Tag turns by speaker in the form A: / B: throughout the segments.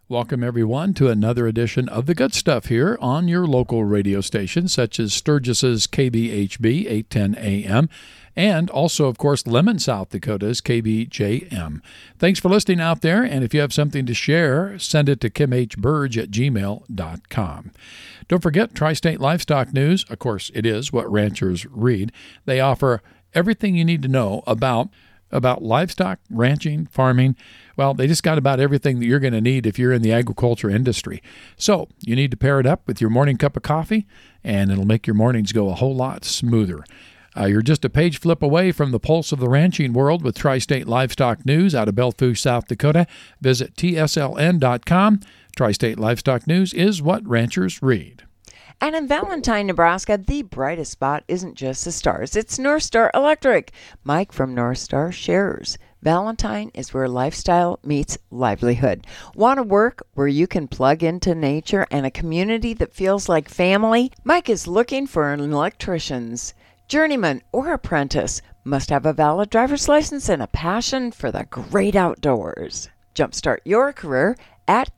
A: Welcome, everyone, to another edition of The Good Stuff here on your local radio station, such as Sturgis's KBHB 810 AM, and also, of course, Lemon, South Dakota's KBJM. Thanks for listening out there, and if you have something to share, send it to kimhburge@gmail.com. Don't forget, Tri-State Livestock News, of course, it is what ranchers read. They offer everything you need to know about livestock, ranching, farming. Well, they just got about everything that you're going to need if you're in the agriculture industry. So you need to pair it up with your morning cup of coffee, and it'll make your mornings go a whole lot smoother. You're just a page flip away from the pulse of the ranching world with Tri-State Livestock News out of Belfouche, South Dakota. Visit tsln.com. Tri-State Livestock News is what ranchers read.
B: And in Valentine, Nebraska, the brightest spot isn't just the stars. It's North Star Electric. Mike from North Star shares. Valentine is where lifestyle meets livelihood. Want to work where you can plug into nature and a community that feels like family? Mike is looking for an electrician's journeyman or apprentice. Must have a valid driver's license and a passion for the great outdoors. Jumpstart your career at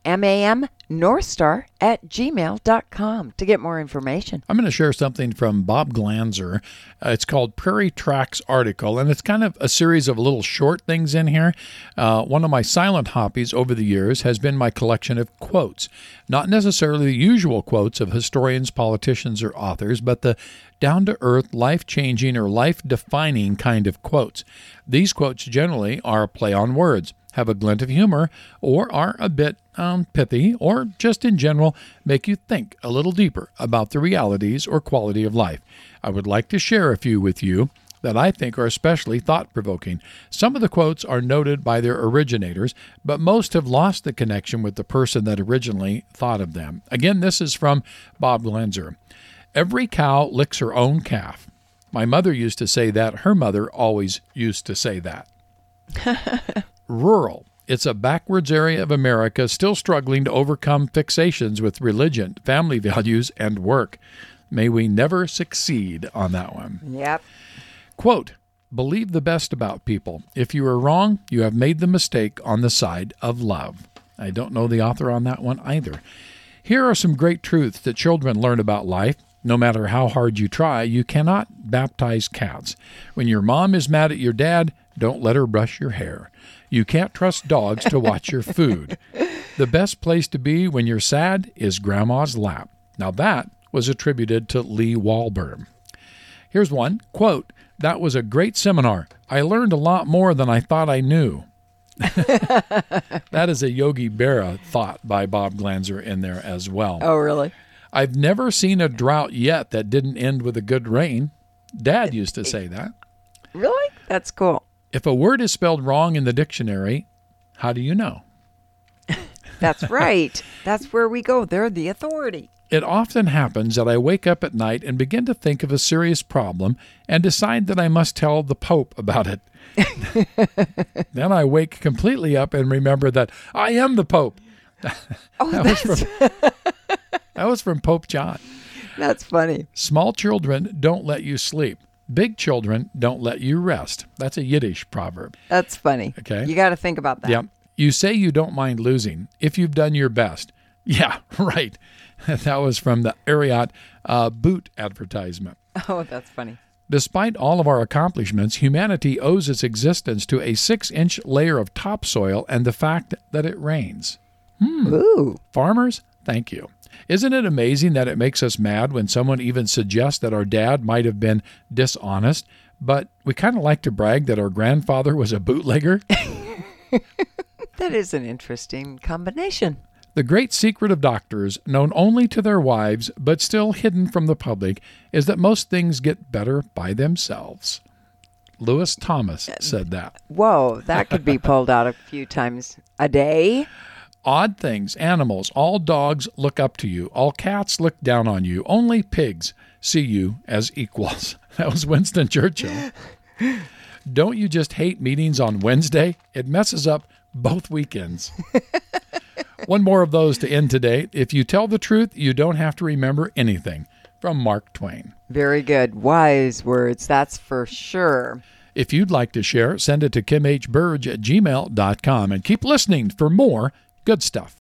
B: mamnorthstar@gmail.com to get more information.
A: I'm going to share something from Bob Glanzer. It's called Prairie Tracks Article, and it's kind of a series of little short things in here. One of my silent hobbies over the years has been my collection of quotes. Not necessarily the usual quotes of historians, politicians, or authors, but the down-to-earth, life-changing, or life-defining kind of quotes. These quotes generally are a play on words, have a glint of humor, or are a bit pithy, or just in general make you think a little deeper about the realities or quality of life. I would like to share a few with you that I think are especially thought-provoking. Some of the quotes are noted by their originators, but most have lost the connection with the person that originally thought of them. Again, this is from Bob Glanzer. Every cow licks her own calf. My mother used to say that. Her mother always used to say that. Rural. It's a backwards area of America still struggling to overcome fixations with religion, family values, and work. May we never succeed on that one.
B: Yep.
A: Quote, believe the best about people. If you are wrong, you have made the mistake on the side of love. I don't know the author on that one either. Here are some great truths that children learn about life. No matter how hard you try, you cannot baptize cats. When your mom is mad at your dad, don't let her brush your hair. You can't trust dogs to watch your food. The best place to be when you're sad is Grandma's lap. Now that was attributed to Lee Walburn. Here's one, quote, that was a great seminar. I learned a lot more than I thought I knew. That is a Yogi Berra thought by Bob Glanzer in there as well.
B: Oh, really?
A: I've never seen a drought yet that didn't end with a good rain. Dad used to say that.
B: Really? That's cool.
A: If a word is spelled wrong in the dictionary, how do you know?
B: That's right. That's where we go. They're the authority.
A: It often happens that I wake up at night and begin to think of a serious problem and decide that I must tell the Pope about it. Then I wake completely up and remember that I am the Pope. That was from Pope John.
B: That's funny.
A: Small children don't let you sleep. Big children don't let you rest. That's a Yiddish proverb.
B: That's funny.
A: Okay.
B: You got to think about that.
A: Yeah. You say you don't mind losing if you've done your best. Yeah, right. That was from the Ariat boot advertisement.
B: Oh, that's funny.
A: Despite all of our accomplishments, humanity owes its existence to a 6-inch layer of topsoil and the fact that it rains.
B: Ooh.
A: Farmers, thank you. Isn't it amazing that it makes us mad when someone even suggests that our dad might have been dishonest, but we kind of like to brag that our grandfather was a bootlegger?
B: That is an interesting combination.
A: The great secret of doctors, known only to their wives but still hidden from the public, is that most things get better by themselves. Lewis Thomas said that.
B: Whoa, that could be pulled out a few times a day.
A: Odd things, animals, all dogs look up to you. All cats look down on you. Only pigs see you as equals. That was Winston Churchill. Don't you just hate meetings on Wednesday? It messes up both weekends. One more of those to end today. If you tell the truth, you don't have to remember anything. From Mark Twain.
B: Very good. Wise words, that's for sure.
A: If you'd like to share, send it to kimhburge@gmail.com and keep listening for more good stuff.